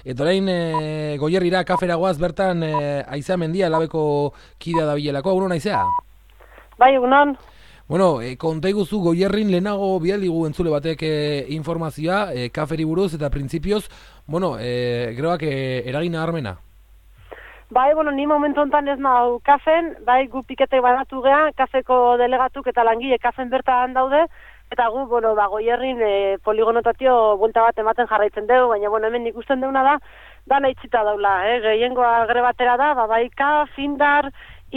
Eta orain Goierrira kaferagoaz bertan Aizea Mendia Labeko kidea da bilelako, egunon Aizea? Bai, egunon. Bueno, konta iguzu Goierrin lehenago bialdigu entzule batek informazioa kaferi buruz eta printzipioz, bueno, grebak eragina armena. Bai, bueno, ni momentu honetan ez nau kafen, bai, gu pikete banatu geha, kafeko delegatuk eta langile kafen bertan daude, eta gu, bueno, Goierrin poligonotatio buelta bat ematen jarraitzen dugu, baina, bueno, hemen ikusten deuna da, dana itxita daula, gehiengoa grebatera da, bai, kaf, indar,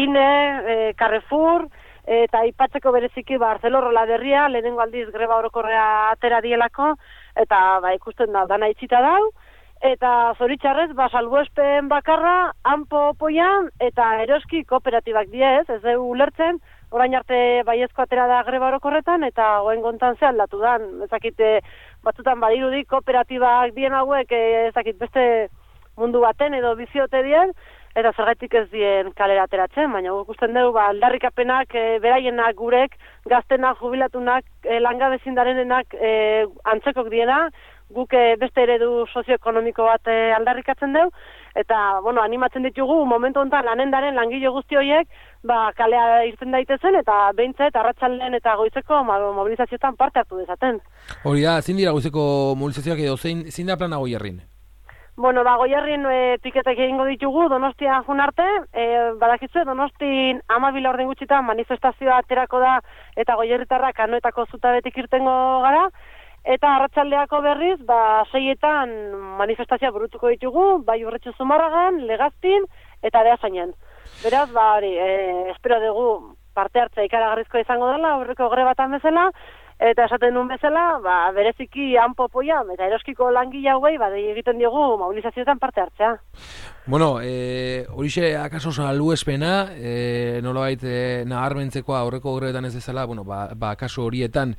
ine, Carrefour, eta aipatzeko bereziki Arcelorrola berria, lehenengo aldiz greba orokorrea atera dielako, eta ikusten da, dana itxita dau, eta zoritxarrez, salbuespen bakarra, hanpo poian, eta eroski kooperatibak diez, ez dugu ulertzen, orain arte baiezko atera da greba orokorretan, eta goen gontan ze aldatu dan, ezakite batzutan badirudi kooperatibak dien hauek, ezakit beste mundu baten edo biziote dien, eta zergatik ez dien kalera ateratzen, baina ikusten dugu aldarrikapenak beraienak gurek, gaztenak, jubilatunak, langabezindarenenak antzekok diena, guk beste eredu sozioekonomiko bat aldarrikatzen dugu, eta, bueno, animatzen ditugu, momentu honetan lanendaren langile guzti horiek, kalea irten daitezen, eta behintzet, arratsaldean eta goizeko mobilizazioetan parte hartu dezaten. Hori da, zein dira goizeko mobilizazioak edo, zein da plana Goierrin? Bueno, Goierrin piketek egingo ditugu, Donostia jun arte, badakizue, Donostin 12 orden gutxitan manifestazioa aterako da, eta Goierritarrak Anoetako zutabetik irtengo gara, eta arratsaldeako berriz, 6etan manifestazioa burutuko ditugu, bai Urretxu Zumarragan, Legazpin, eta Beasainen. Beraz, espero dugu parte hartzea ikaragarrizko izango dela, aurreko grebatan bezala, eta esaten duen bezala, bereziki hanpo poian, eta eroskiko langile hauei, egiten diogu mobilizazioetan parte hartzea. Bueno, horixe akaso salbuespena, nolabait nabarmentzekoa aurreko grebetan ez ezala, bueno, akaso horietan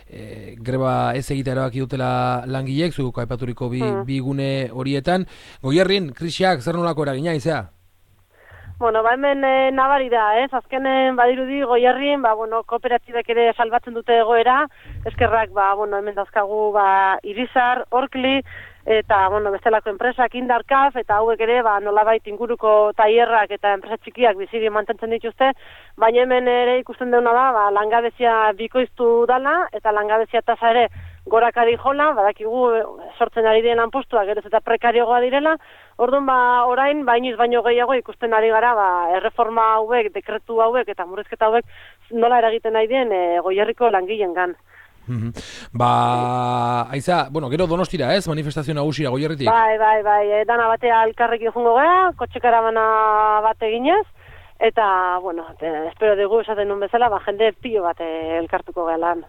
greba ez egitea erabaki dutela langileek, zuk aipaturiko bi gune horietan. Goierrin, krisiak zer nolako eragina Aizea? Bueno, hemen nabari da, azkenen badirudi Goierrin, kooperatibek ere salbatzen dute egoera, eskerrak, hemen dauzkagu Irizar, Orkli, eta, bestelako enpresak, Indarkaf, eta hauek ere, nolabait inguruko taierrak eta enpresa txikiak biziri mantentzen dituzte, baina hemen ere ikusten deuna da, langabezia bikoiztu dala, eta langabezia tasa ere gorakari jola, badakigu sortzen ari diren lanpostuak geroz eta prekariogoa direla, orduan orain, inoiz baino gehiago ikusten ari gara, erreforma hauek, dekretu hauek eta murrizketa hauek nola eragiten nahi dien Goierriko langileengan. Aizea, gero Donostira ez, manifestazio nagusira Goierritik? Bai, dana batea elkarrekin jungo gara, kotxekaramana bat eginez, eta, espero dugu esaten nun bezala, jende pilo bat elkartuko gelan.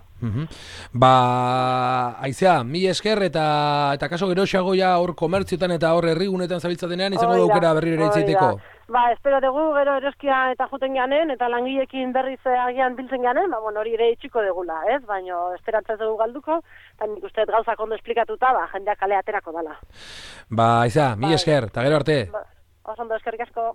Aizea, mi esker eta kaso geroxago ja hor komertzioetan eta hor herrigunetan zabiltzatenean izango daukera berriro ere itzaiteko. Espero dugu gero eroskia eta juten ganen, eta langilekin berriz agian biltzen ganen, hori ere itxiko degula, ez? Baina esperantza dugu galduko, eta nik uste gauzak ondo esplikatuta, jendeak kale aterako dela. Aizea, mi esker, eta gero arte. Oso ondo, eskerrik asko.